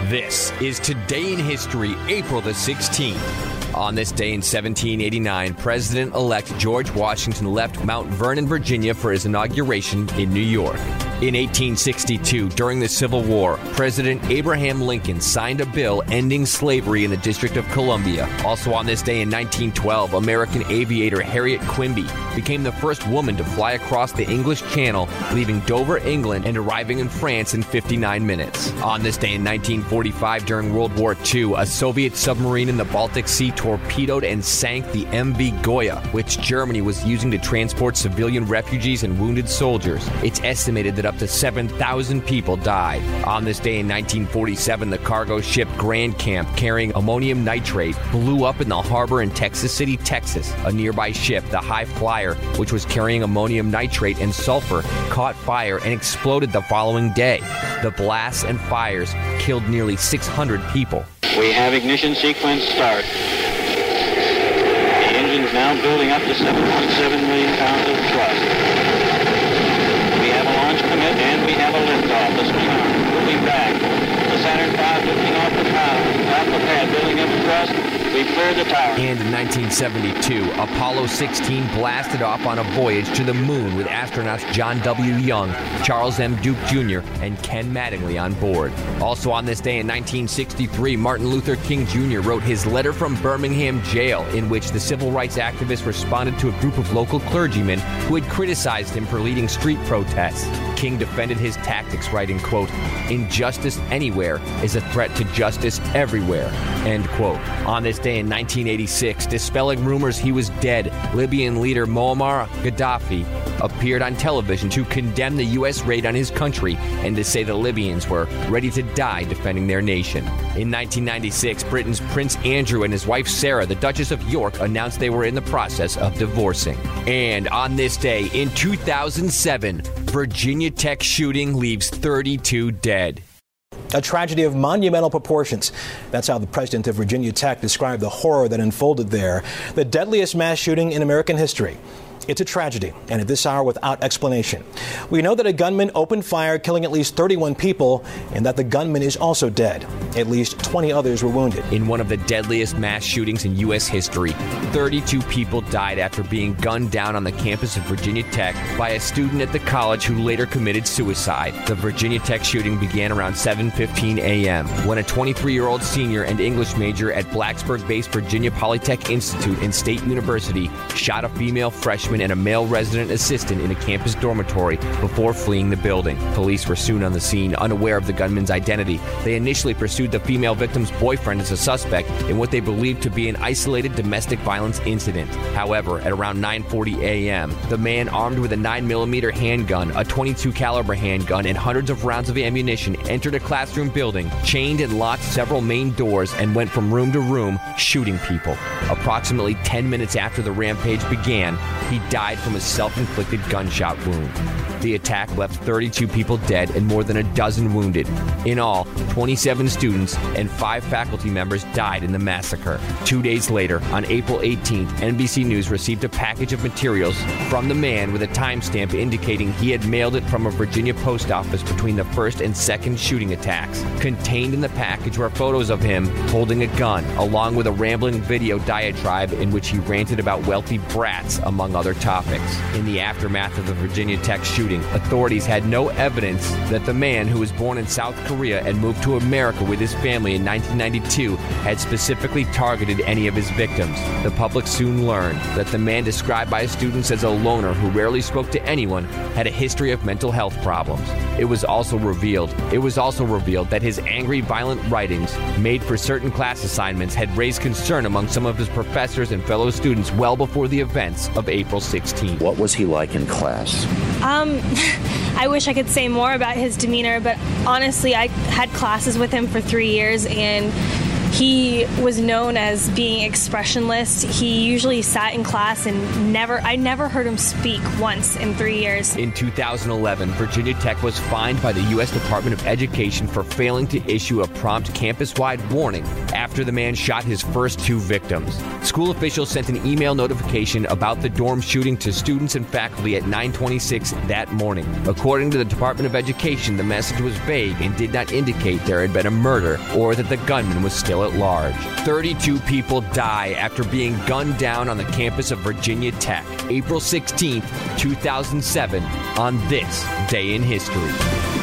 This is Today in History, April the 16th. On this day in 1789, President-elect George Washington left Mount Vernon, Virginia for his inauguration in New York. In 1862, during the Civil War, President Abraham Lincoln signed a bill ending slavery in the District of Columbia. Also on this day in 1912, American aviator Harriet Quimby became the first woman to fly across the English Channel, leaving Dover, England, and arriving in France in 59 minutes. On this day in 1945, during World War II, a Soviet submarine in the Baltic Sea torpedoed and sank the MV Goya, which Germany was using to transport civilian refugees and wounded soldiers. It's estimated that up to 7,000 people died. On this day in 1947, the cargo ship Grand Camp, carrying ammonium nitrate, blew up in the harbor in Texas City, Texas. A nearby ship, the High Flyer, which was carrying ammonium nitrate and sulfur, caught fire and exploded the following day. The blasts and fires killed nearly 600 people. We have ignition sequence start. The engine's now building up to 7.7 million pounds of thrust. We have a launch commit and we have a liftoff. The swing arm moving back. The Saturn V lifting off the pad, building up thrust. We cleared the tower. And in 1972, Apollo 16 blasted off on a voyage to the moon with astronauts John W. Young, Charles M. Duke Jr., and Ken Mattingly on board. Also on this day in 1963, Martin Luther King Jr. wrote his letter from Birmingham jail, in which the civil rights activist responded to a group of local clergymen who had criticized him for leading street protests. King defended his tactics, writing, quote, "Injustice anywhere is a threat to justice everywhere," end quote. On this day in 1986, dispelling rumors he was dead, Libyan leader Muammar Gaddafi appeared on television to condemn the U.S. raid on his country and to say the Libyans were ready to die defending their nation. In 1996, Britain's Prince Andrew and his wife Sarah, the Duchess of York, announced they were in the process of divorcing. And on this day in 2007, Virginia Tech shooting leaves 32 dead. A tragedy of monumental proportions. That's how the president of Virginia Tech described the horror that unfolded there. The deadliest mass shooting in American history. It's a tragedy, and at this hour without explanation. We know that a gunman opened fire, killing at least 31 people, and that the gunman is also dead. At least 20 others were wounded. In one of the deadliest mass shootings in U.S. history, 32 people died after being gunned down on the campus of Virginia Tech by a student at the college who later committed suicide. The Virginia Tech shooting began around 7:15 a.m. when a 23-year-old senior and English major at Blacksburg-based Virginia Polytech Institute and State University shot a female freshman and a male resident assistant in a campus dormitory before fleeing the building. Police were soon on the scene, unaware of the gunman's identity. They initially pursued the female victim's boyfriend as a suspect in what they believed to be an isolated domestic violence incident. However, at around 9:40 a.m., the man armed with a 9mm handgun, a .22 caliber handgun, and hundreds of rounds of ammunition entered a classroom building, chained and locked several main doors, and went from room to room shooting people. Approximately 10 minutes after the rampage began, he died from a self-inflicted gunshot wound. The attack left 32 people dead and more than a dozen wounded. In all, 27 students and 5 faculty members died in the massacre. 2 days later, on April 18th, NBC News received a package of materials from the man with a timestamp indicating he had mailed it from a Virginia post office between the first and second shooting attacks. Contained in the package were photos of him holding a gun, along with a rambling video diatribe in which he ranted about wealthy brats, among other topics. In the aftermath of the Virginia Tech shooting, authorities had no evidence that the man, who was born in South Korea and moved to America with his family in 1992, had specifically targeted any of his victims. The public soon learned that the man described by students as a loner who rarely spoke to anyone had a history of mental health problems. It was also revealed that his angry, violent writings made for certain class assignments had raised concern among some of his professors and fellow students well before the events of April 16th. What was he like in class? I wish I could say more about his demeanor, but honestly, I had classes with him for 3 years, and He was known as being expressionless. He usually sat in class and I never heard him speak once in 3 years. In 2011, Virginia Tech was fined by the U.S. Department of Education for failing to issue a prompt campus-wide warning after the man shot his first 2 victims. School officials sent an email notification about the dorm shooting to students and faculty at 9:26 that morning. According to the Department of Education, the message was vague and did not indicate there had been a murder or that the gunman was still at large. 32 people die after being gunned down on the campus of Virginia Tech, April 16, 2007, on this day in history.